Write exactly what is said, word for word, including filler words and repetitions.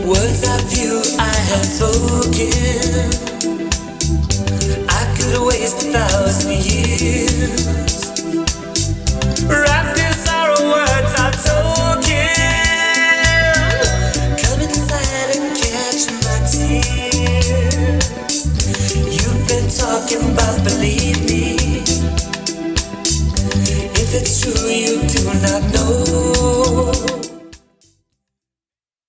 Words of you I have spoken, I could waste a thousand years. Wrapped in sorrow, words are token. Come inside and catch my tears. You've been talking about, believe me. If it's true, you do not know.